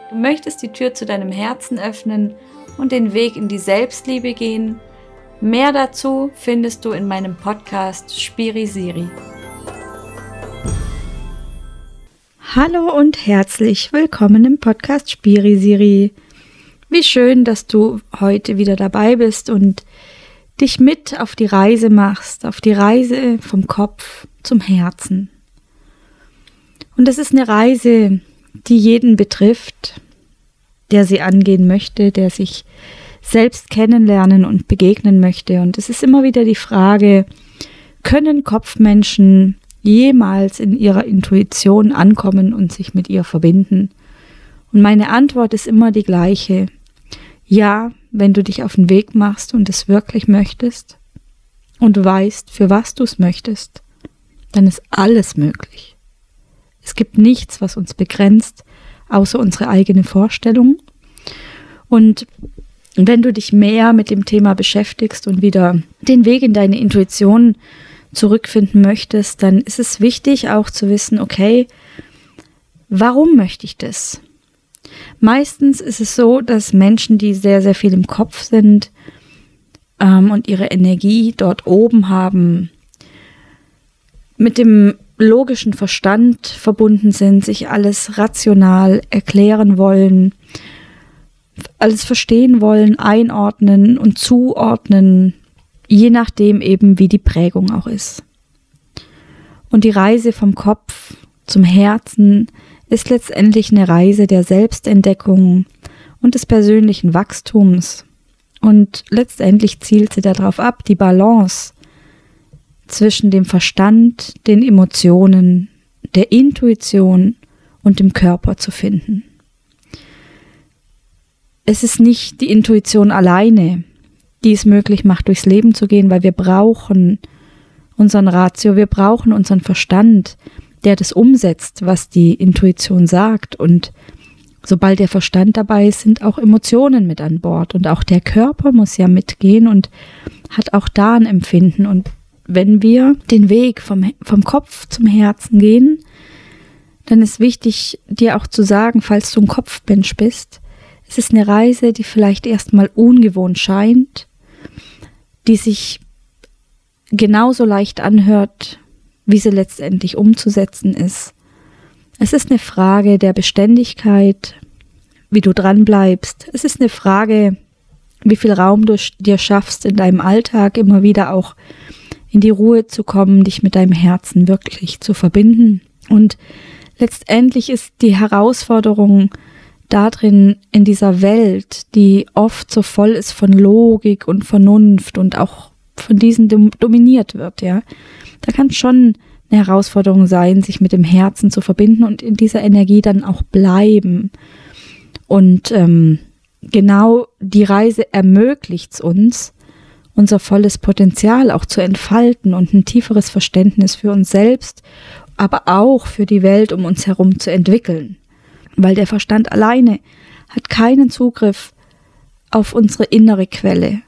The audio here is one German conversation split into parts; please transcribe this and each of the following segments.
Du möchtest die Tür zu deinem Herzen öffnen und den Weg in die Selbstliebe gehen. Mehr dazu findest du in meinem Podcast Spiri-Siri. Hallo und herzlich willkommen im Podcast Spiri-Siri. Wie schön, dass du heute wieder dabei bist und dich mit auf die Reise machst, auf die Reise vom Kopf zum Herzen. Und es ist eine Reise, die jeden betrifft, der sie angehen möchte, der sich selbst kennenlernen und begegnen möchte. Und es ist immer wieder die Frage, können Kopfmenschen jemals in ihrer Intuition ankommen und sich mit ihr verbinden? Und meine Antwort ist immer die gleiche. Ja, wenn du dich auf den Weg machst und es wirklich möchtest und weißt, für was du es möchtest, dann ist alles möglich. Es gibt nichts, was uns begrenzt, außer unsere eigene Vorstellung. Und wenn du dich mehr mit dem Thema beschäftigst und wieder den Weg in deine Intuition zurückfinden möchtest, dann ist es wichtig auch zu wissen, okay, warum möchte ich das? Meistens ist es so, dass Menschen, die sehr, sehr viel im Kopf sind und ihre Energie dort oben haben, mit dem logischen Verstand verbunden sind, sich alles rational erklären wollen, alles verstehen wollen, einordnen und zuordnen, je nachdem eben, wie die Prägung auch ist. Und die Reise vom Kopf zum Herzen ist letztendlich eine Reise der Selbstentdeckung und des persönlichen Wachstums. Und letztendlich zielt sie darauf ab, die Balance zwischen dem Verstand, den Emotionen, der Intuition und dem Körper zu finden. Es ist nicht die Intuition alleine, die es möglich macht, durchs Leben zu gehen, weil wir brauchen unseren Ratio, wir brauchen unseren Verstand, der das umsetzt, was die Intuition sagt. Und sobald der Verstand dabei ist, sind auch Emotionen mit an Bord. Und auch der Körper muss ja mitgehen und hat auch da ein Empfinden. Und wenn wir den Weg vom Kopf zum Herzen gehen, dann ist wichtig, dir auch zu sagen, falls du ein Kopfmensch bist, es ist eine Reise, die vielleicht erstmal ungewohnt scheint, die sich genauso leicht anhört, wie sie letztendlich umzusetzen ist. Es ist eine Frage der Beständigkeit, wie du dran bleibst. Es ist eine Frage, wie viel Raum du dir schaffst, in deinem Alltag immer wieder auch in die Ruhe zu kommen, dich mit deinem Herzen wirklich zu verbinden. Und letztendlich ist die Herausforderung darin, in dieser Welt, die oft so voll ist von Logik und Vernunft und auch von diesen dominiert wird, ja. Da kann schon eine Herausforderung sein, sich mit dem Herzen zu verbinden und in dieser Energie dann auch bleiben. Und genau die Reise ermöglicht es uns, unser volles Potenzial auch zu entfalten und ein tieferes Verständnis für uns selbst, aber auch für die Welt um uns herum zu entwickeln. Weil der Verstand alleine hat keinen Zugriff auf unsere innere Quelle.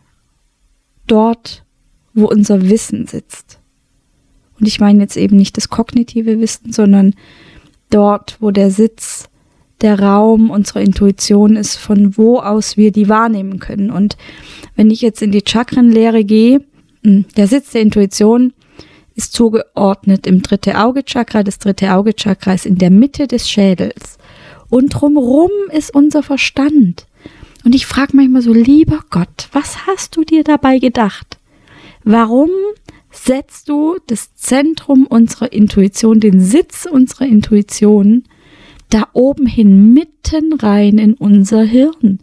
Dort, wo unser Wissen sitzt. Und ich meine jetzt eben nicht das kognitive Wissen, sondern dort, wo der Sitz, der Raum unserer Intuition ist, von wo aus wir die wahrnehmen können. Und wenn ich jetzt in die Chakrenlehre gehe, der Sitz der Intuition ist zugeordnet im 3. Auge-Chakra. Das 3. Auge-Chakra ist in der Mitte des Schädels. Und drumherum ist unser Verstand. Und ich frage manchmal so, lieber Gott, was hast du dir dabei gedacht? Warum setzt du das Zentrum unserer Intuition, den Sitz unserer Intuition, da oben hin mitten rein in unser Hirn?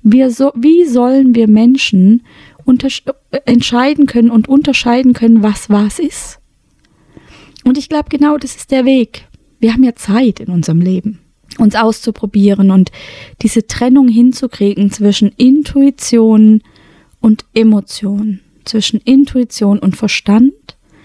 Wie sollen wir Menschen entscheiden können und unterscheiden können, was ist? Und ich glaube, genau das ist der Weg. Wir haben ja Zeit in unserem Leben, uns auszuprobieren und diese Trennung hinzukriegen zwischen Intuition und Emotion, zwischen Intuition und Verstand,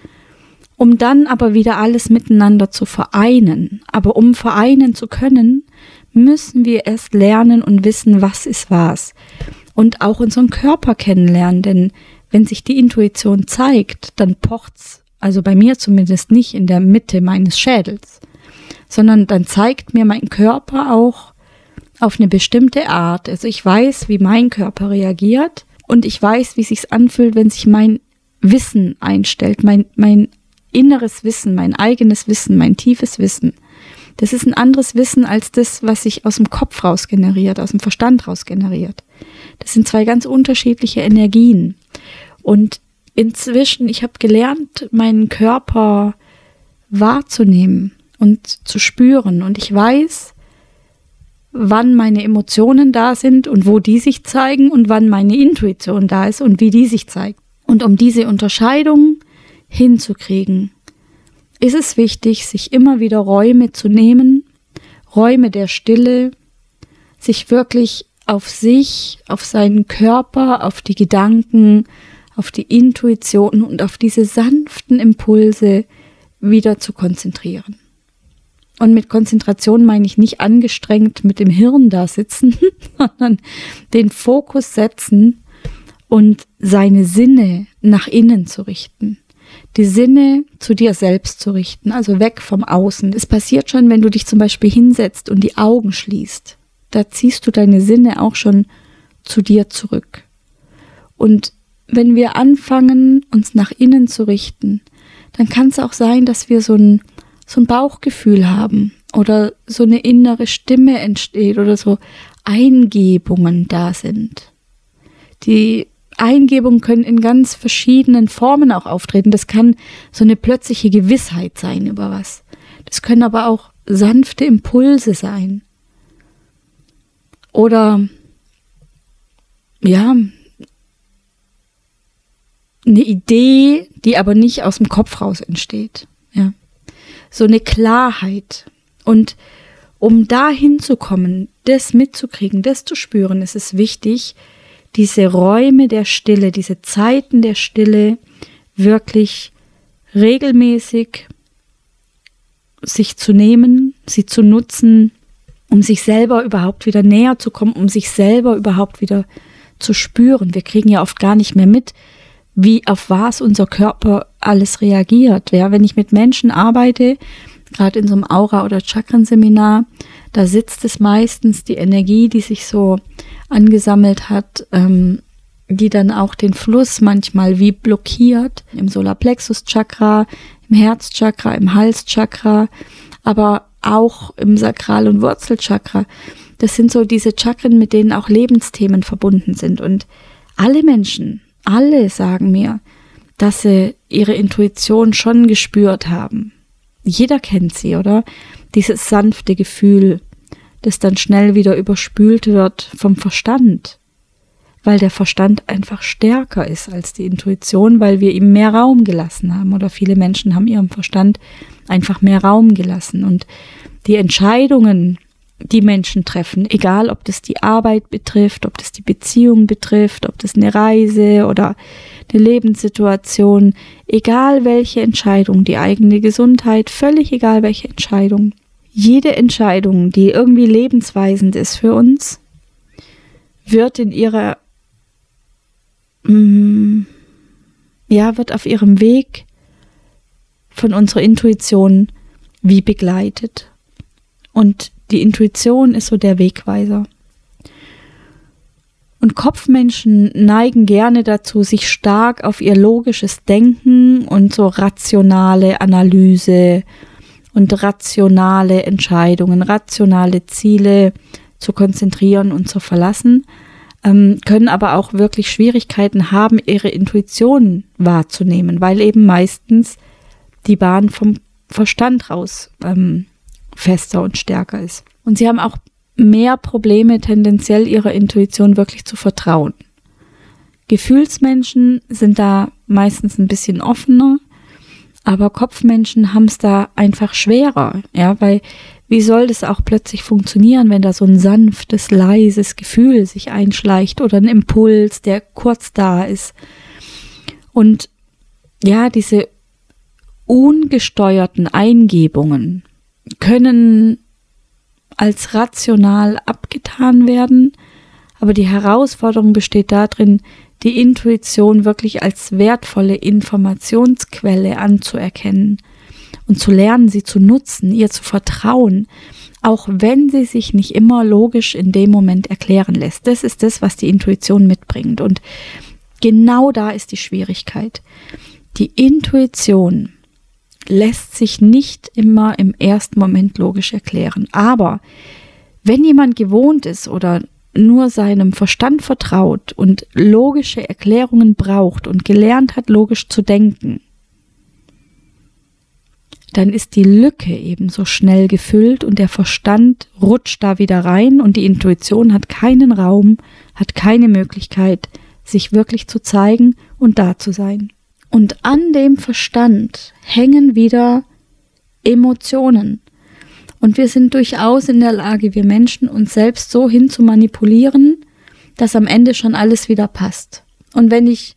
um dann aber wieder alles miteinander zu vereinen. Aber um vereinen zu können, müssen wir erst lernen und wissen, was ist was. Und auch unseren Körper kennenlernen, denn wenn sich die Intuition zeigt, dann pocht's, also bei mir zumindest nicht in der Mitte meines Schädels, sondern dann zeigt mir mein Körper auch, auf eine bestimmte Art. Also ich weiß, wie mein Körper reagiert und ich weiß, wie es sich anfühlt, wenn sich mein Wissen einstellt, mein inneres Wissen, mein eigenes Wissen, mein tiefes Wissen. Das ist ein anderes Wissen als das, was sich aus dem Kopf raus generiert, aus dem Verstand raus generiert. Das sind zwei ganz unterschiedliche Energien. Und inzwischen, ich habe gelernt, meinen Körper wahrzunehmen und zu spüren. Und ich weiß, wann meine Emotionen da sind und wo die sich zeigen und wann meine Intuition da ist und wie die sich zeigt. Und um diese Unterscheidung hinzukriegen, ist es wichtig, sich immer wieder Räume zu nehmen, Räume der Stille, sich wirklich auf sich, auf seinen Körper, auf die Gedanken, auf die Intuition und auf diese sanften Impulse wieder zu konzentrieren. Und mit Konzentration meine ich nicht angestrengt mit dem Hirn da sitzen, sondern den Fokus setzen und seine Sinne nach innen zu richten. Die Sinne zu dir selbst zu richten, also weg vom Außen. Es passiert schon, wenn du dich zum Beispiel hinsetzt und die Augen schließt. Da ziehst du deine Sinne auch schon zu dir zurück. Und wenn wir anfangen, uns nach innen zu richten, dann kann es auch sein, dass wir so ein Bauchgefühl haben oder so eine innere Stimme entsteht oder so Eingebungen da sind. Die Eingebungen können in ganz verschiedenen Formen auch auftreten. Das kann so eine plötzliche Gewissheit sein über was. Das können aber auch sanfte Impulse sein. Oder ja, eine Idee, die aber nicht aus dem Kopf raus entsteht. Ja. So eine Klarheit. Und um da hinzukommen, das mitzukriegen, das zu spüren, ist es wichtig, diese Räume der Stille, diese Zeiten der Stille wirklich regelmäßig sich zu nehmen, sie zu nutzen, um sich selber überhaupt wieder näher zu kommen, um sich selber überhaupt wieder zu spüren. Wir kriegen ja oft gar nicht mehr mit, wie auf was unser Körper alles reagiert. Ja, wenn ich mit Menschen arbeite, gerade in so einem Aura- oder Chakrenseminar, da sitzt es meistens die Energie, die sich so angesammelt hat, die dann auch den Fluss manchmal wie blockiert, im Solarplexus-Chakra, im Herzchakra, im Halschakra, aber auch im Sakral- und Wurzelchakra. Das sind so diese Chakren, mit denen auch Lebensthemen verbunden sind. Und alle Menschen, alle sagen mir, dass sie ihre Intuition schon gespürt haben. Jeder kennt sie, oder? Dieses sanfte Gefühl, das dann schnell wieder überspült wird vom Verstand, weil der Verstand einfach stärker ist als die Intuition, weil wir ihm mehr Raum gelassen haben, oder viele Menschen haben ihrem Verstand einfach mehr Raum gelassen. Und die Entscheidungen, die Menschen treffen, egal ob das die Arbeit betrifft, ob das die Beziehung betrifft, ob das eine Reise oder eine Lebenssituation, egal welche Entscheidung, die eigene Gesundheit, völlig egal welche Entscheidung. Jede Entscheidung, die irgendwie lebensweisend ist für uns, wird in ihrer, wird auf ihrem Weg von unserer Intuition wie begleitet. Und die Intuition ist so der Wegweiser. Und Kopfmenschen neigen gerne dazu, sich stark auf ihr logisches Denken und so rationale Analyse und rationale Entscheidungen, rationale Ziele zu konzentrieren und zu verlassen, können aber auch wirklich Schwierigkeiten haben, ihre Intuition wahrzunehmen, weil eben meistens die Bahn vom Verstand raus fester und stärker ist. Und sie haben auch mehr Probleme, tendenziell ihrer Intuition wirklich zu vertrauen. Gefühlsmenschen sind da meistens ein bisschen offener, aber Kopfmenschen haben es da einfach schwerer, ja, weil wie soll das auch plötzlich funktionieren, wenn da so ein sanftes, leises Gefühl sich einschleicht oder ein Impuls, der kurz da ist. Und ja, diese ungesteuerten Eingebungen können als rational abgetan werden, aber die Herausforderung besteht darin, die Intuition wirklich als wertvolle Informationsquelle anzuerkennen und zu lernen, sie zu nutzen, ihr zu vertrauen, auch wenn sie sich nicht immer logisch in dem Moment erklären lässt. Das ist das, was die Intuition mitbringt. Und genau da ist die Schwierigkeit. Die Intuition lässt sich nicht immer im ersten Moment logisch erklären. Aber wenn jemand gewohnt ist oder nur seinem Verstand vertraut und logische Erklärungen braucht und gelernt hat, logisch zu denken, dann ist die Lücke ebenso schnell gefüllt und der Verstand rutscht da wieder rein und die Intuition hat keinen Raum, hat keine Möglichkeit, sich wirklich zu zeigen und da zu sein. Und an dem Verstand hängen wieder Emotionen. Und wir sind durchaus in der Lage, wir Menschen, uns selbst so hin zu manipulieren, dass am Ende schon alles wieder passt. Und wenn ich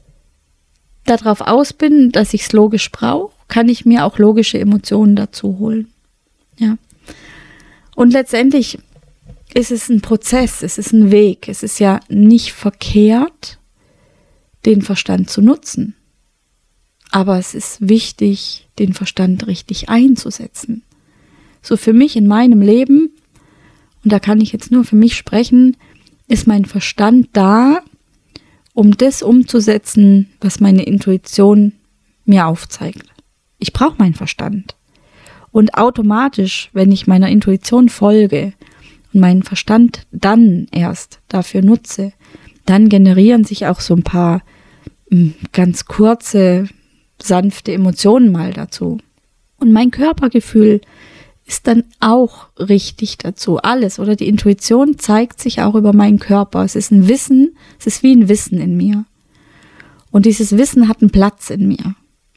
darauf aus bin, dass ich es logisch brauche, kann ich mir auch logische Emotionen dazu holen. Ja. Und letztendlich ist es ein Prozess, es ist ein Weg. Es ist ja nicht verkehrt, den Verstand zu nutzen. Aber es ist wichtig, den Verstand richtig einzusetzen. So für mich in meinem Leben, und da kann ich jetzt nur für mich sprechen, ist mein Verstand da, um das umzusetzen, was meine Intuition mir aufzeigt. Ich brauche meinen Verstand. Und automatisch, wenn ich meiner Intuition folge und meinen Verstand dann erst dafür nutze, dann generieren sich auch so ein paar ganz kurze, sanfte Emotionen mal dazu. Und mein Körpergefühl ist dann auch richtig dazu. Alles oder die Intuition zeigt sich auch über meinen Körper. Es ist ein Wissen, es ist wie ein Wissen in mir. Und dieses Wissen hat einen Platz in mir.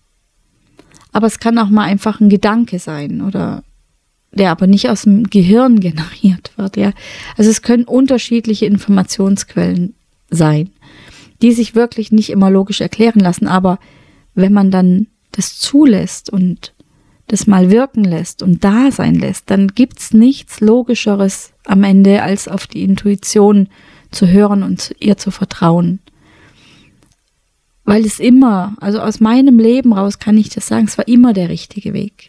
Aber es kann auch mal einfach ein Gedanke sein oder der aber nicht aus dem Gehirn generiert wird. Ja. Also es können unterschiedliche Informationsquellen sein, die sich wirklich nicht immer logisch erklären lassen. Aber wenn man dann das zulässt und das mal wirken lässt und da sein lässt, dann gibt's nichts Logischeres am Ende, als auf die Intuition zu hören und ihr zu vertrauen. Weil es immer, also aus meinem Leben raus kann ich das sagen, es war immer der richtige Weg.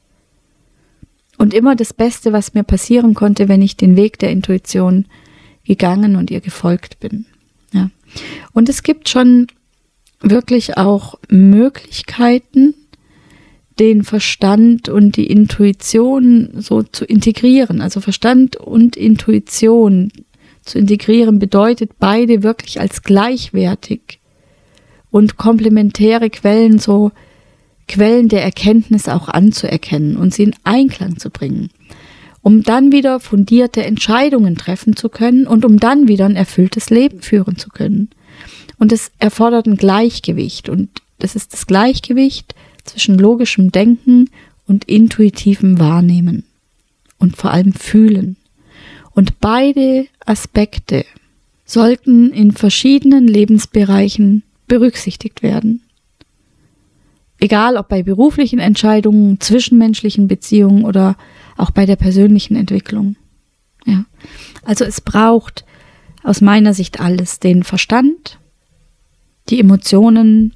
Und immer das Beste, was mir passieren konnte, wenn ich den Weg der Intuition gegangen und ihr gefolgt bin. Ja. Und es gibt schon wirklich auch Möglichkeiten, den Verstand und die Intuition so zu integrieren. Also Verstand und Intuition zu integrieren bedeutet, beide wirklich als gleichwertig und komplementäre Quellen, so Quellen der Erkenntnis auch anzuerkennen und sie in Einklang zu bringen, um dann wieder fundierte Entscheidungen treffen zu können und um dann wieder ein erfülltes Leben führen zu können. Und es erfordert ein Gleichgewicht und das ist das Gleichgewicht zwischen logischem Denken und intuitivem Wahrnehmen und vor allem Fühlen. Und beide Aspekte sollten in verschiedenen Lebensbereichen berücksichtigt werden. Egal ob bei beruflichen Entscheidungen, zwischenmenschlichen Beziehungen oder auch bei der persönlichen Entwicklung. Ja. Also es braucht aus meiner Sicht alles: den Verstand, die Emotionen,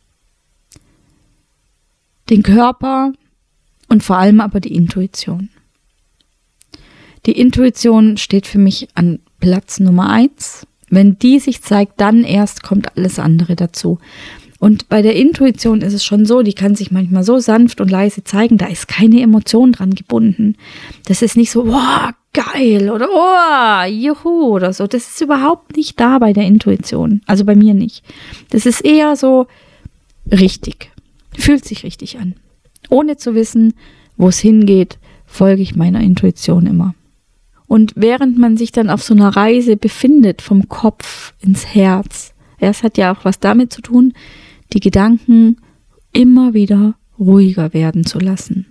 den Körper und vor allem aber die Intuition. Die Intuition steht für mich an Platz Nummer 1. Wenn die sich zeigt, dann erst kommt alles andere dazu. Und bei der Intuition ist es schon so, die kann sich manchmal so sanft und leise zeigen, da ist keine Emotion dran gebunden. Das ist nicht so, wow, geil oder oh, juhu oder so. Das ist überhaupt nicht da bei der Intuition. Also bei mir nicht. Das ist eher so richtig. Fühlt sich richtig an. Ohne zu wissen, wo es hingeht, folge ich meiner Intuition immer. Und während man sich dann auf so einer Reise befindet, vom Kopf ins Herz, es hat ja auch was damit zu tun, die Gedanken immer wieder ruhiger werden zu lassen.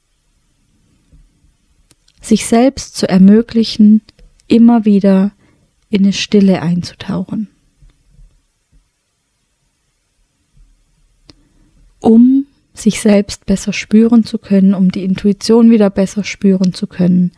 Sich selbst zu ermöglichen, immer wieder in eine Stille einzutauchen. Um sich selbst besser spüren zu können, um die Intuition wieder besser spüren zu können,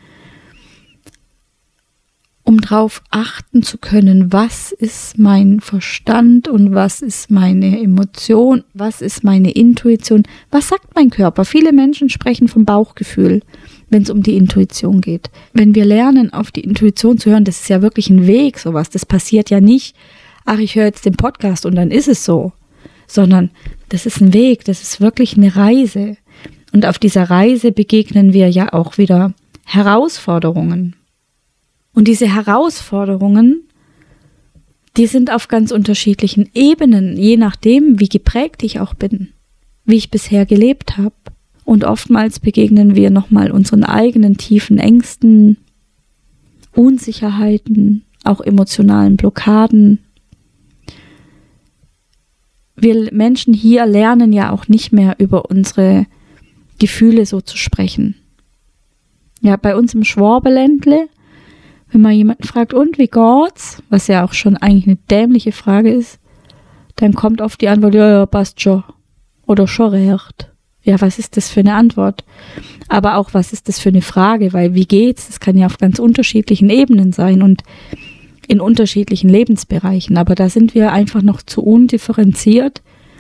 um darauf achten zu können, was ist mein Verstand und was ist meine Emotion, was ist meine Intuition, was sagt mein Körper? Viele Menschen sprechen vom Bauchgefühl. wenn es um die Intuition geht. Wenn wir lernen, auf die Intuition zu hören, das ist ja wirklich ein Weg, sowas. Das passiert ja nicht, ach, ich höre jetzt den Podcast und dann ist es so. Sondern das ist ein Weg, das ist wirklich eine Reise. Und auf dieser Reise begegnen wir ja auch wieder Herausforderungen. Und diese Herausforderungen, die sind auf ganz unterschiedlichen Ebenen, je nachdem, wie geprägt ich auch bin, wie ich bisher gelebt habe. Und oftmals begegnen wir nochmal unseren eigenen tiefen Ängsten, Unsicherheiten, auch emotionalen Blockaden. Wir Menschen hier lernen ja auch nicht mehr über unsere Gefühle so zu sprechen. Ja, bei uns im Schwabeländle, wenn man jemanden fragt, und wie geht's? Was ja auch schon eigentlich eine dämliche Frage ist, dann kommt oft die Antwort, ja, passt schon. Oder schon recht. Ja, was ist das für eine Antwort? Aber auch, was ist das für eine Frage? Weil wie geht's? Das kann ja auf ganz unterschiedlichen Ebenen sein und in unterschiedlichen Lebensbereichen. Aber da sind wir einfach noch zu undifferenziert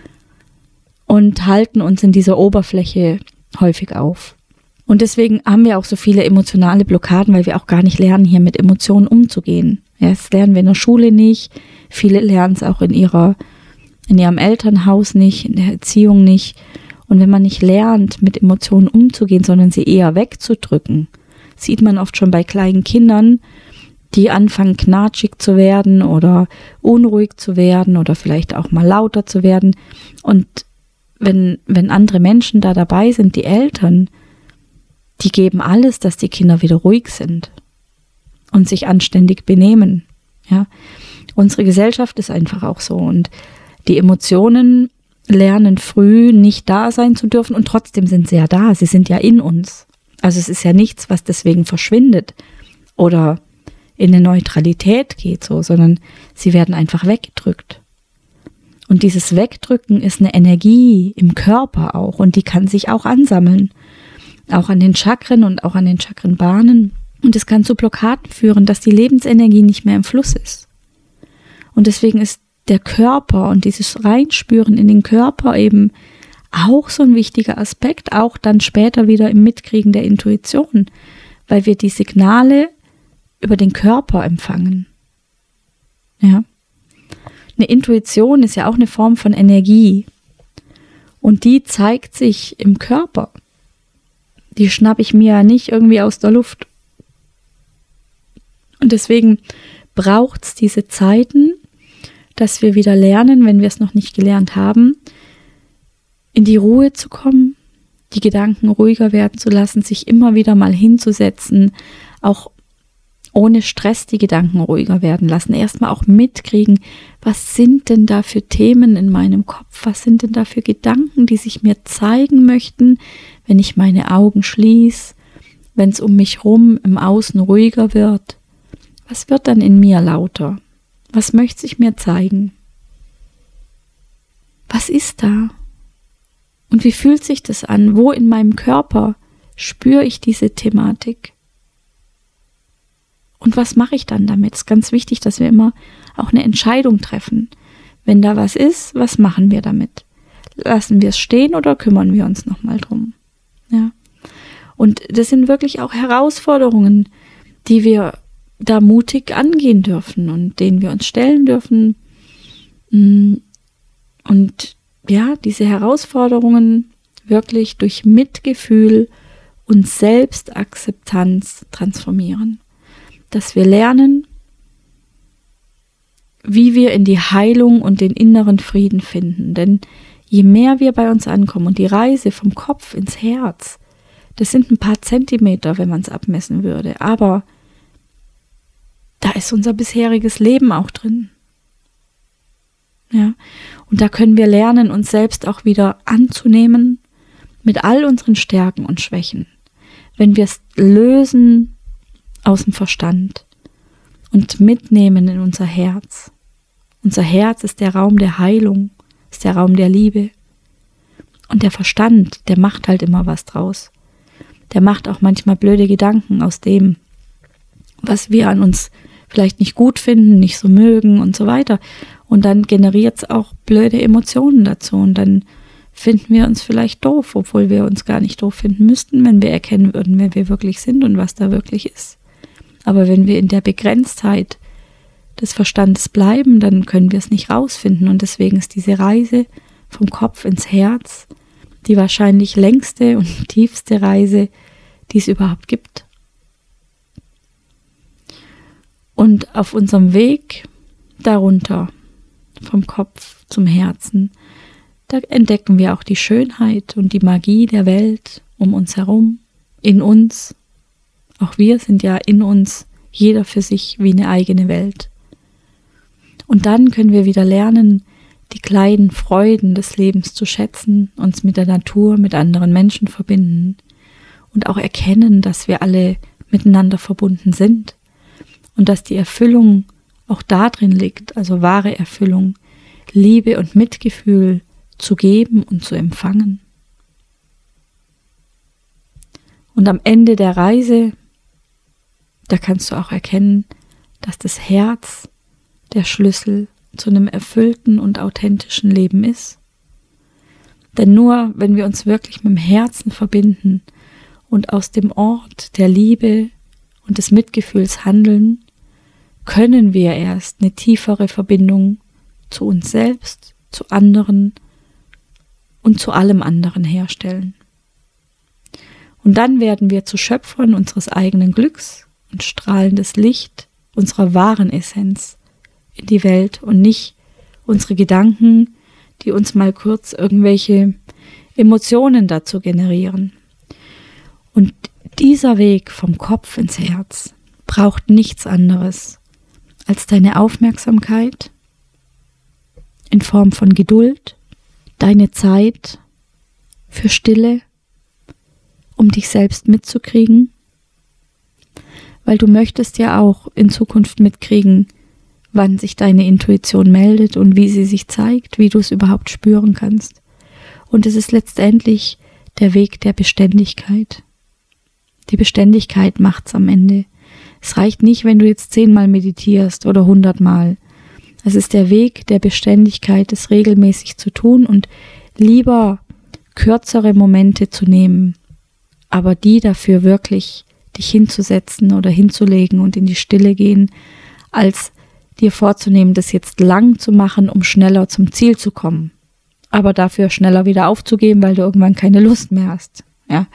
und halten uns in dieser Oberfläche häufig auf. Und deswegen haben wir auch so viele emotionale Blockaden, weil wir auch gar nicht lernen, hier mit Emotionen umzugehen. Ja, das lernen wir in der Schule nicht. Viele lernen es auch in ihrem Elternhaus nicht, in der Erziehung nicht. Und wenn man nicht lernt, mit Emotionen umzugehen, sondern sie eher wegzudrücken, sieht man oft schon bei kleinen Kindern, die anfangen knatschig zu werden oder unruhig zu werden oder vielleicht auch mal lauter zu werden. Und wenn andere Menschen da dabei sind, die Eltern, die geben alles, dass die Kinder wieder ruhig sind und sich anständig benehmen. Ja? Unsere Gesellschaft ist einfach auch so und die Emotionen lernen früh nicht da sein zu dürfen und trotzdem sind sie ja da, sie sind ja in uns. Also es ist ja nichts, was deswegen verschwindet oder in eine Neutralität geht, so, sondern sie werden einfach weggedrückt. Und dieses Wegdrücken ist eine Energie im Körper auch und die kann sich auch ansammeln, auch an den Chakren und auch an den Chakrenbahnen. Und es kann zu Blockaden führen, dass die Lebensenergie nicht mehr im Fluss ist. Und deswegen ist der Körper und dieses Reinspüren in den Körper eben auch so ein wichtiger Aspekt, auch dann später wieder im Mitkriegen der Intuition, weil wir die Signale über den Körper empfangen. Ja. Eine Intuition ist ja auch eine Form von Energie und die zeigt sich im Körper. Die schnappe ich mir ja nicht irgendwie aus der Luft. Und deswegen braucht es diese Zeiten, dass wir wieder lernen, wenn wir es noch nicht gelernt haben, in die Ruhe zu kommen, die Gedanken ruhiger werden zu lassen, sich immer wieder mal hinzusetzen, auch ohne Stress die Gedanken ruhiger werden lassen. Erstmal auch mitkriegen, was sind denn da für Themen in meinem Kopf? Was sind denn da für Gedanken, die sich mir zeigen möchten, wenn ich meine Augen schließe, wenn es um mich rum im Außen ruhiger wird? Was wird dann in mir lauter? Was möchte sich mir zeigen? Was ist da? Und wie fühlt sich das an? Wo in meinem Körper spüre ich diese Thematik? Und was mache ich dann damit? Es ist ganz wichtig, dass wir immer auch eine Entscheidung treffen. Wenn da was ist, was machen wir damit? Lassen wir es stehen oder kümmern wir uns nochmal drum? Ja. Und das sind wirklich auch Herausforderungen, die wir da mutig angehen dürfen und denen wir uns stellen dürfen. Und ja, diese Herausforderungen wirklich durch Mitgefühl und Selbstakzeptanz transformieren. Dass wir lernen, wie wir in die Heilung und den inneren Frieden finden. Denn je mehr wir bei uns ankommen und die Reise vom Kopf ins Herz, das sind ein paar Zentimeter, wenn man es abmessen würde, aber da ist unser bisheriges Leben auch drin. Ja, und da können wir lernen, uns selbst auch wieder anzunehmen mit all unseren Stärken und Schwächen. Wenn wir es lösen aus dem Verstand und mitnehmen in unser Herz. Unser Herz ist der Raum der Heilung, ist der Raum der Liebe. Und der Verstand, der macht halt immer was draus. Der macht auch manchmal blöde Gedanken aus dem, was wir an uns vielleicht nicht gut finden, nicht so mögen und so weiter. Und dann generiert es auch blöde Emotionen dazu. Und dann finden wir uns vielleicht doof, obwohl wir uns gar nicht doof finden müssten, wenn wir erkennen würden, wer wir wirklich sind und was da wirklich ist. Aber wenn wir in der Begrenztheit des Verstandes bleiben, dann können wir es nicht rausfinden. Und deswegen ist diese Reise vom Kopf ins Herz die wahrscheinlich längste und tiefste Reise, die es überhaupt gibt. Und auf unserem Weg darunter, vom Kopf zum Herzen, da entdecken wir auch die Schönheit und die Magie der Welt um uns herum, in uns. Auch wir sind ja in uns, jeder für sich wie eine eigene Welt. Und dann können wir wieder lernen, die kleinen Freuden des Lebens zu schätzen, uns mit der Natur, mit anderen Menschen verbinden und auch erkennen, dass wir alle miteinander verbunden sind und dass die Erfüllung auch darin liegt, also wahre Erfüllung, Liebe und Mitgefühl zu geben und zu empfangen. Und am Ende der Reise, da kannst du auch erkennen, dass das Herz der Schlüssel zu einem erfüllten und authentischen Leben ist. Denn nur wenn wir uns wirklich mit dem Herzen verbinden und aus dem Ort der Liebe und des Mitgefühls handeln, können wir erst eine tiefere Verbindung zu uns selbst, zu anderen und zu allem anderen herstellen. Und dann werden wir zu Schöpfern unseres eigenen Glücks und strahlendes Licht unserer wahren Essenz in die Welt und nicht unsere Gedanken, die uns mal kurz irgendwelche Emotionen dazu generieren. Und dieser Weg vom Kopf ins Herz braucht nichts anderes als deine Aufmerksamkeit in Form von Geduld, deine Zeit für Stille, um dich selbst mitzukriegen, weil du möchtest ja auch in Zukunft mitkriegen, wann sich deine Intuition meldet und wie sie sich zeigt, wie du es überhaupt spüren kannst. Und es ist letztendlich der Weg der Beständigkeit. Die Beständigkeit macht's am Ende. Es reicht nicht, wenn du jetzt 10-mal meditierst oder 100-mal. Es ist der Weg der Beständigkeit, es regelmäßig zu tun und lieber kürzere Momente zu nehmen, aber die dafür wirklich dich hinzusetzen oder hinzulegen und in die Stille gehen, als dir vorzunehmen, das jetzt lang zu machen, um schneller zum Ziel zu kommen, aber dafür schneller wieder aufzugeben, weil du irgendwann keine Lust mehr hast. Ja.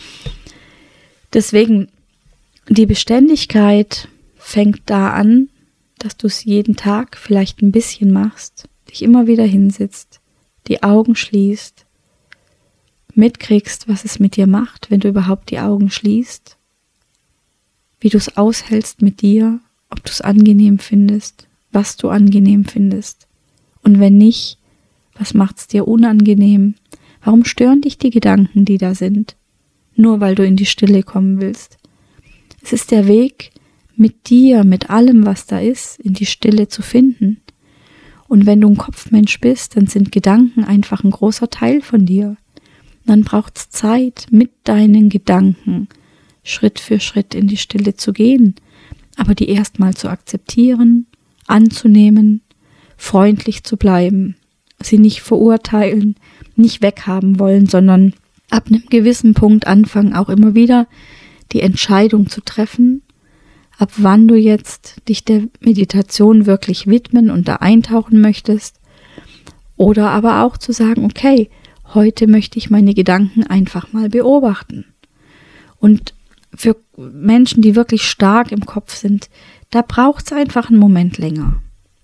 Deswegen, die Beständigkeit fängt da an, dass du es jeden Tag vielleicht ein bisschen machst, dich immer wieder hinsitzt, die Augen schließt, mitkriegst, was es mit dir macht, wenn du überhaupt die Augen schließt, wie du es aushältst mit dir, ob du es angenehm findest, was du angenehm findest. Und wenn nicht, was macht es dir unangenehm? Warum stören dich die Gedanken, die da sind? Nur weil du in die Stille kommen willst. Es ist der Weg, mit dir, mit allem, was da ist, in die Stille zu finden. Und wenn du ein Kopfmensch bist, dann sind Gedanken einfach ein großer Teil von dir. Dann braucht es Zeit, mit deinen Gedanken Schritt für Schritt in die Stille zu gehen, aber die erstmal zu akzeptieren, anzunehmen, freundlich zu bleiben, sie nicht verurteilen, nicht weghaben wollen, sondern ab einem gewissen Punkt anfangen, auch immer wieder die Entscheidung zu treffen, ab wann du jetzt dich der Meditation wirklich widmen und da eintauchen möchtest, oder aber auch zu sagen, okay, heute möchte ich meine Gedanken einfach mal beobachten. Und für Menschen, die wirklich stark im Kopf sind, da braucht es einfach einen Moment länger.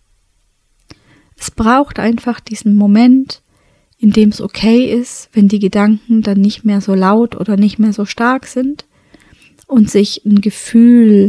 Es braucht einfach diesen Moment, in dem es okay ist, wenn die Gedanken dann nicht mehr so laut oder nicht mehr so stark sind und sich ein Gefühl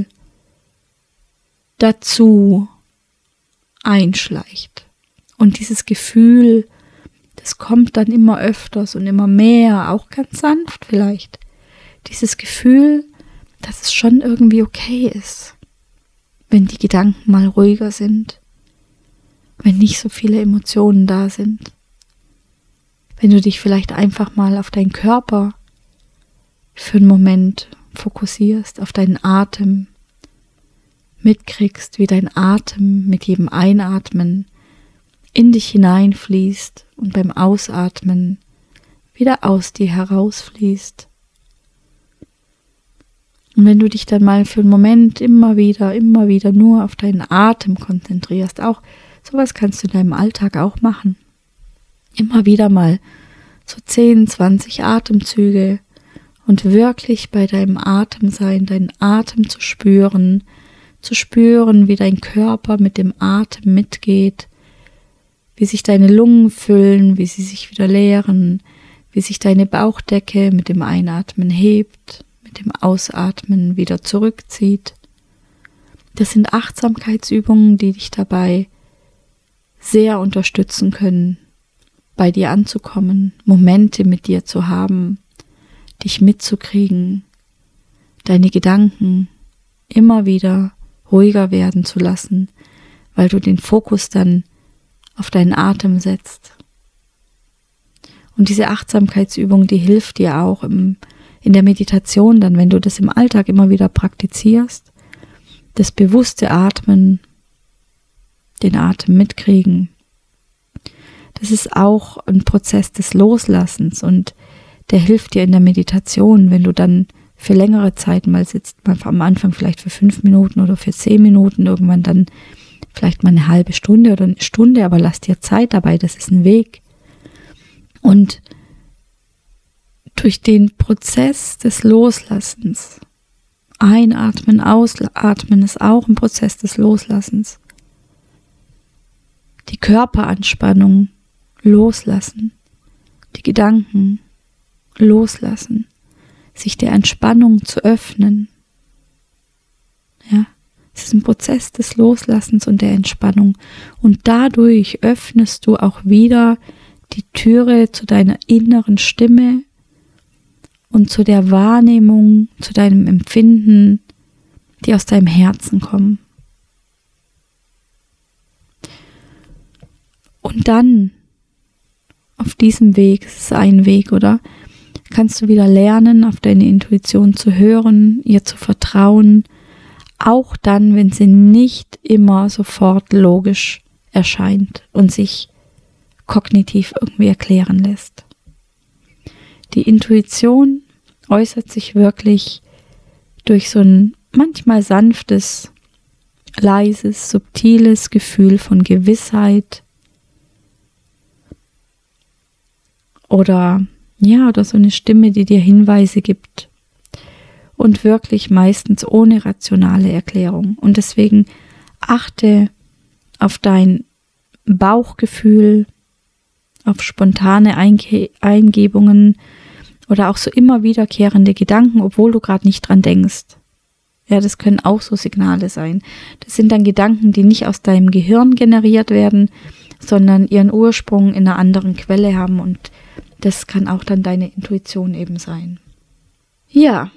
dazu einschleicht. Und dieses Gefühl, das kommt dann immer öfters und immer mehr, auch ganz sanft vielleicht. Dieses Gefühl, dass es schon irgendwie okay ist, wenn die Gedanken mal ruhiger sind, wenn nicht so viele Emotionen da sind, wenn du dich vielleicht einfach mal auf deinen Körper für einen Moment fokussierst, auf deinen Atem, mitkriegst, wie dein Atem mit jedem Einatmen in dich hineinfließt und beim Ausatmen wieder aus dir herausfließt. Und wenn du dich dann mal für einen Moment immer wieder nur auf deinen Atem konzentrierst, auch sowas kannst du in deinem Alltag auch machen. Immer wieder mal so 10, 20 Atemzüge und wirklich bei deinem Atem sein, deinen Atem zu spüren, wie dein Körper mit dem Atem mitgeht, wie sich deine Lungen füllen, wie sie sich wieder leeren, wie sich deine Bauchdecke mit dem Einatmen hebt, mit dem Ausatmen wieder zurückzieht. Das sind Achtsamkeitsübungen, die dich dabei sehr unterstützen können, bei dir anzukommen, Momente mit dir zu haben, dich mitzukriegen, deine Gedanken immer wieder ruhiger werden zu lassen, weil du den Fokus dann auf deinen Atem setzt. Und diese Achtsamkeitsübung, die hilft dir auch in der Meditation dann, wenn du das im Alltag immer wieder praktizierst, das bewusste Atmen, den Atem mitkriegen. Das ist auch ein Prozess des Loslassens und der hilft dir in der Meditation, wenn du dann für längere Zeit mal sitzt, mal am Anfang vielleicht für 5 Minuten oder für 10 Minuten, irgendwann dann vielleicht mal eine halbe Stunde oder eine Stunde, aber lass dir Zeit dabei, das ist ein Weg. Und durch den Prozess des Loslassens, einatmen, ausatmen ist auch ein Prozess des Loslassens. Die Körperanspannung loslassen, die Gedanken loslassen, sich der Entspannung zu öffnen. Ja, es ist ein Prozess des Loslassens und der Entspannung. Und dadurch öffnest du auch wieder die Türe zu deiner inneren Stimme und zu der Wahrnehmung, zu deinem Empfinden, die aus deinem Herzen kommen. Und dann, auf diesem Weg, es ist ein Weg, oder? Kannst du wieder lernen, auf deine Intuition zu hören, ihr zu vertrauen, auch dann, wenn sie nicht immer sofort logisch erscheint und sich kognitiv irgendwie erklären lässt. Die Intuition äußert sich wirklich durch so ein manchmal sanftes, leises, subtiles Gefühl von Gewissheit oder so eine Stimme, die dir Hinweise gibt und wirklich meistens ohne rationale Erklärung. Und deswegen achte auf dein Bauchgefühl, auf spontane Eingebungen oder auch so immer wiederkehrende Gedanken, obwohl du gerade nicht dran denkst. Ja, das können auch so Signale sein. Das sind dann Gedanken, die nicht aus deinem Gehirn generiert werden, sondern ihren Ursprung in einer anderen Quelle haben und das kann auch dann deine Intuition eben sein. Ja.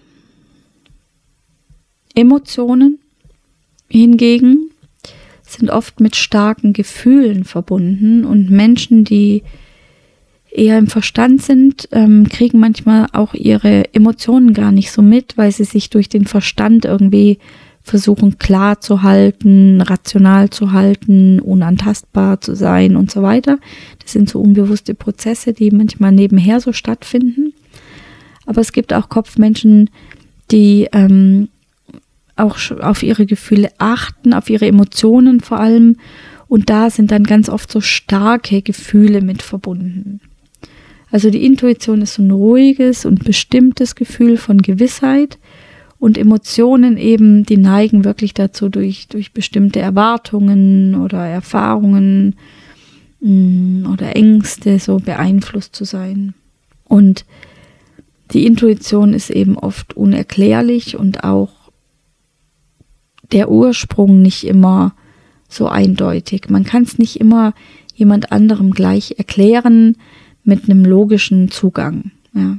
Emotionen hingegen sind oft mit starken Gefühlen verbunden und Menschen, die eher im Verstand sind, kriegen manchmal auch ihre Emotionen gar nicht so mit, weil sie sich durch den Verstand irgendwie versuchen klar zu halten, rational zu halten, unantastbar zu sein und so weiter. Das sind so unbewusste Prozesse, die manchmal nebenher so stattfinden. Aber es gibt auch Kopfmenschen, die auch auf ihre Gefühle achten, auf ihre Emotionen vor allem. Und da sind dann ganz oft so starke Gefühle mit verbunden. Also die Intuition ist so ein ruhiges und bestimmtes Gefühl von Gewissheit. Und Emotionen eben, die neigen wirklich dazu, durch bestimmte Erwartungen oder Erfahrungen oder Ängste so beeinflusst zu sein. Und die Intuition ist eben oft unerklärlich und auch der Ursprung nicht immer so eindeutig. Man kann es nicht immer jemand anderem gleich erklären mit einem logischen Zugang. Ja.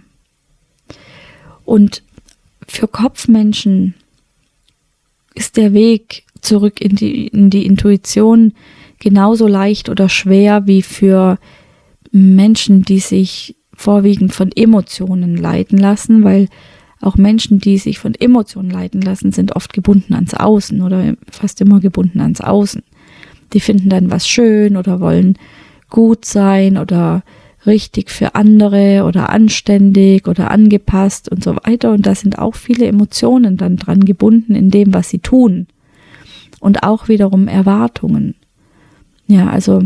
Und für Kopfmenschen ist der Weg zurück in die Intuition genauso leicht oder schwer wie für Menschen, die sich vorwiegend von Emotionen leiten lassen, weil auch Menschen, die sich von Emotionen leiten lassen, sind oft gebunden ans Außen oder fast immer gebunden ans Außen. Die finden dann was schön oder wollen gut sein oder richtig für andere oder anständig oder angepasst und so weiter. Und da sind auch viele Emotionen dann dran gebunden in dem, was sie tun. Und auch wiederum Erwartungen. Ja, also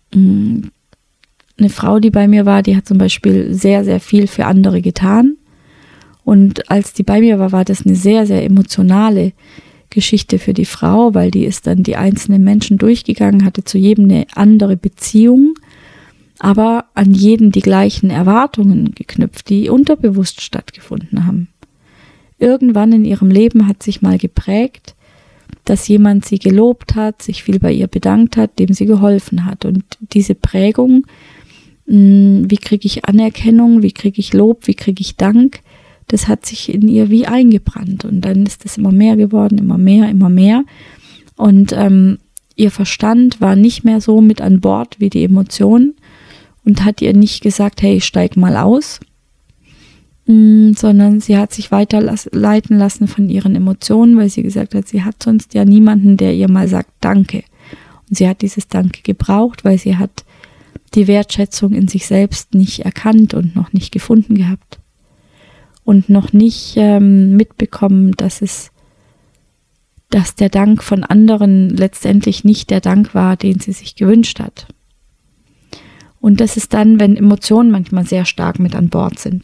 eine Frau, die bei mir war, die hat zum Beispiel sehr, sehr viel für andere getan. Und als die bei mir war, war das eine sehr, sehr emotionale Geschichte für die Frau, weil die ist dann die einzelnen Menschen durchgegangen, hatte zu jedem eine andere Beziehung, aber an jeden die gleichen Erwartungen geknüpft, die unterbewusst stattgefunden haben. Irgendwann in ihrem Leben hat sich mal geprägt, dass jemand sie gelobt hat, sich viel bei ihr bedankt hat, dem sie geholfen hat. Und diese Prägung, wie kriege ich Anerkennung, wie kriege ich Lob, wie kriege ich Dank, das hat sich in ihr wie eingebrannt. Und dann ist es immer mehr geworden, immer mehr, immer mehr. Und ihr Verstand war nicht mehr so mit an Bord wie die Emotionen und hat ihr nicht gesagt, hey, steig mal aus, sondern sie hat sich weiterleiten lassen von ihren Emotionen, weil sie gesagt hat, sie hat sonst ja niemanden, der ihr mal sagt Danke. Und sie hat dieses Danke gebraucht, weil sie hat die Wertschätzung in sich selbst nicht erkannt und noch nicht gefunden gehabt. Und noch nicht mitbekommen, dass der Dank von anderen letztendlich nicht der Dank war, den sie sich gewünscht hat. Und das ist dann, wenn Emotionen manchmal sehr stark mit an Bord sind.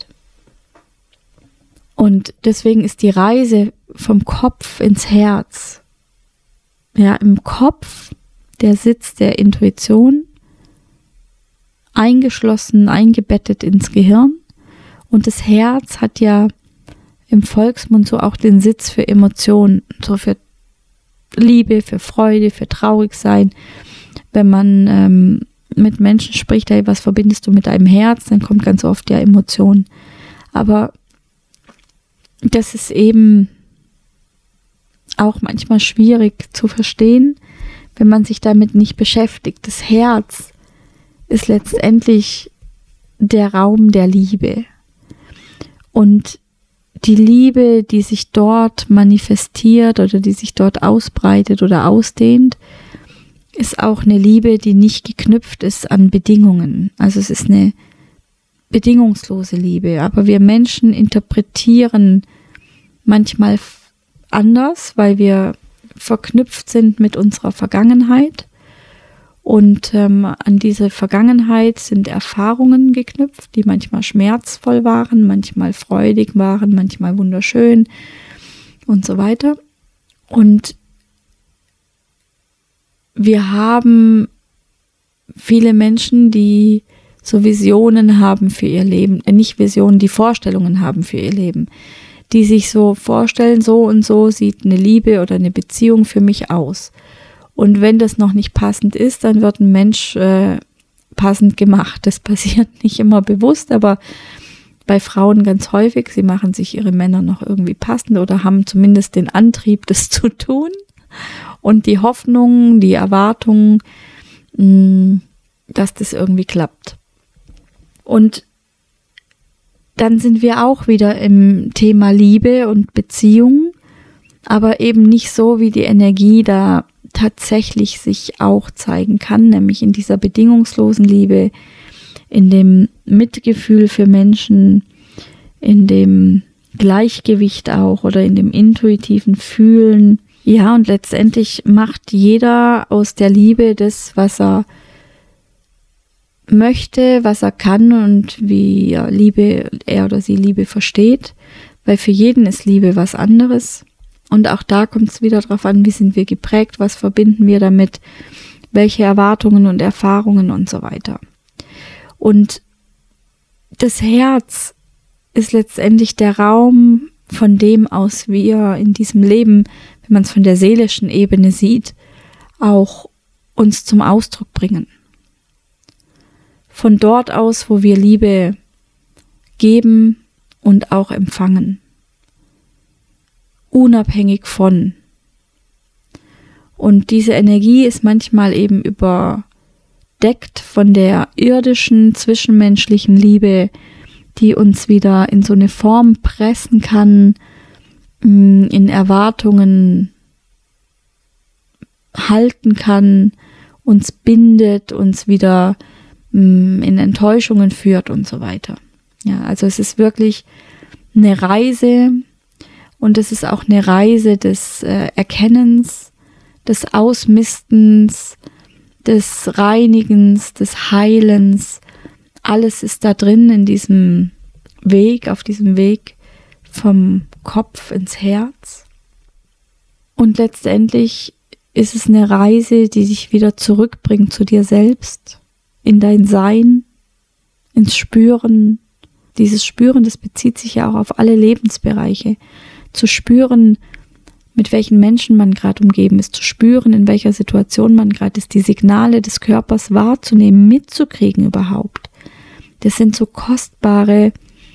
Und deswegen ist die Reise vom Kopf ins Herz, ja, im Kopf der Sitz der Intuition, eingeschlossen, eingebettet ins Gehirn. Und das Herz hat ja im Volksmund so auch den Sitz für Emotionen, so für Liebe, für Freude, für Traurigsein. Wenn man mit Menschen spricht, hey, was verbindest du mit deinem Herz, dann kommt ganz oft ja Emotion. Aber das ist eben auch manchmal schwierig zu verstehen, wenn man sich damit nicht beschäftigt. Das Herz ist letztendlich der Raum der Liebe. Und die Liebe, die sich dort manifestiert oder die sich dort ausbreitet oder ausdehnt, ist auch eine Liebe, die nicht geknüpft ist an Bedingungen. Also es ist eine bedingungslose Liebe. Aber wir Menschen interpretieren manchmal anders, weil wir verknüpft sind mit unserer Vergangenheit. Und an diese Vergangenheit sind Erfahrungen geknüpft, die manchmal schmerzvoll waren, manchmal freudig waren, manchmal wunderschön und so weiter. Und wir haben viele Menschen, die so Visionen haben für ihr Leben, nicht Visionen, die Vorstellungen haben für ihr Leben, die sich so vorstellen, so und so sieht eine Liebe oder eine Beziehung für mich aus. Und wenn das noch nicht passend ist, dann wird ein Mensch passend gemacht. Das passiert nicht immer bewusst, aber bei Frauen ganz häufig. Sie machen sich ihre Männer noch irgendwie passend oder haben zumindest den Antrieb, das zu tun. Und die Hoffnung, die Erwartung, dass das irgendwie klappt. Und dann sind wir auch wieder im Thema Liebe und Beziehung, aber eben nicht so, wie die Energie da tatsächlich sich auch zeigen kann, nämlich in dieser bedingungslosen Liebe, in dem Mitgefühl für Menschen, in dem Gleichgewicht auch oder in dem intuitiven Fühlen. Ja, und letztendlich macht jeder aus der Liebe das, was er möchte, was er kann und wie er oder sie Liebe versteht, weil für jeden ist Liebe was anderes. Und auch da kommt es wieder darauf an, wie sind wir geprägt, was verbinden wir damit, welche Erwartungen und Erfahrungen und so weiter. Und das Herz ist letztendlich der Raum, von dem aus wir in diesem Leben, wenn man es von der seelischen Ebene sieht, auch uns zum Ausdruck bringen. Von dort aus, wo wir Liebe geben und auch empfangen. Unabhängig von. Und diese Energie ist manchmal eben überdeckt von der irdischen, zwischenmenschlichen Liebe, die uns wieder in so eine Form pressen kann, in Erwartungen halten kann, uns bindet, uns wieder in Enttäuschungen führt und so weiter. Ja, also es ist wirklich eine Reise und es ist auch eine Reise des Erkennens, des Ausmistens, des Reinigens, des Heilens. Alles ist da drin in diesem Weg, auf diesem Weg vom Kopf ins Herz. Und letztendlich ist es eine Reise, die dich wieder zurückbringt zu dir selbst, in dein Sein, ins Spüren. Dieses Spüren, das bezieht sich ja auch auf alle Lebensbereiche. Zu spüren, mit welchen Menschen man gerade umgeben ist, zu spüren, in welcher Situation man gerade ist, die Signale des Körpers wahrzunehmen, mitzukriegen überhaupt. Das sind so kostbare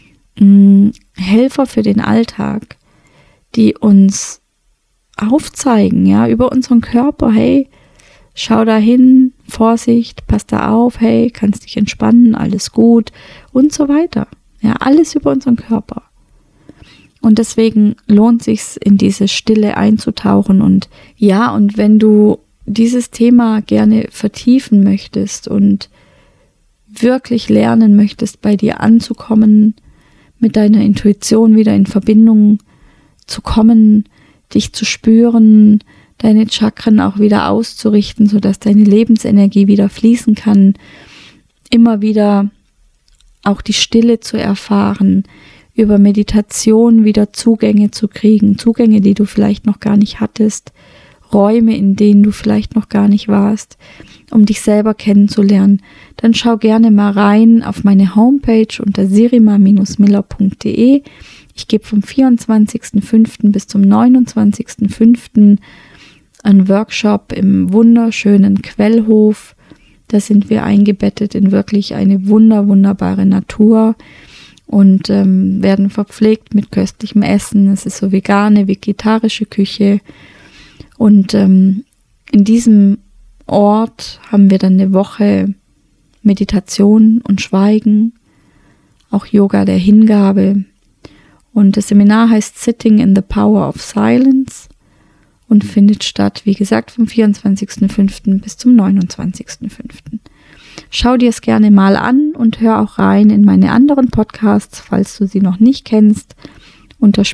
Helfer für den Alltag, die uns aufzeigen, ja, über unseren Körper, hey, schau da hin, Vorsicht, pass da auf, hey, kannst dich entspannen, alles gut und so weiter. Ja, alles über unseren Körper. Und deswegen lohnt sich's, in diese Stille einzutauchen. Und ja, und wenn du dieses Thema gerne vertiefen möchtest und wirklich lernen möchtest, bei dir anzukommen, mit deiner Intuition wieder in Verbindung zu kommen, dich zu spüren, deine Chakren auch wieder auszurichten, sodass deine Lebensenergie wieder fließen kann, immer wieder auch die Stille zu erfahren, über Meditation wieder Zugänge zu kriegen, Zugänge, die du vielleicht noch gar nicht hattest, Räume, in denen du vielleicht noch gar nicht warst, um dich selber kennenzulernen, dann schau gerne mal rein auf meine Homepage unter sirima-miller.de. Ich gebe vom 24.05. bis zum 29.05. einen Workshop im wunderschönen Quellhof. Da sind wir eingebettet in wirklich eine wunderbare Natur und werden verpflegt mit köstlichem Essen. Es ist so vegane, vegetarische Küche. Und in diesem Ort haben wir dann eine Woche Meditation und Schweigen, auch Yoga der Hingabe. Und das Seminar heißt Sitting in the Power of Silence und findet statt, wie gesagt, vom 24.05. bis zum 29.05. Schau dir es gerne mal an und hör auch rein in meine anderen Podcasts, falls du sie noch nicht kennst, unter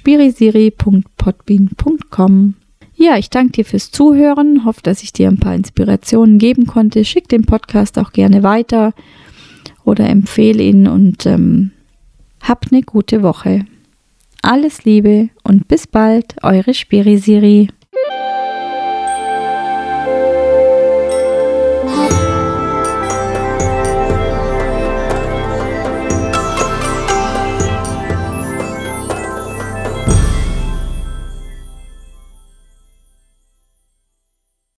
spirisiri.podbean.com. Ja, ich danke dir fürs Zuhören, hoffe, dass ich dir ein paar Inspirationen geben konnte. Schick den Podcast auch gerne weiter oder empfehle ihn und hab eine gute Woche. Alles Liebe und bis bald, eure Spirisiri.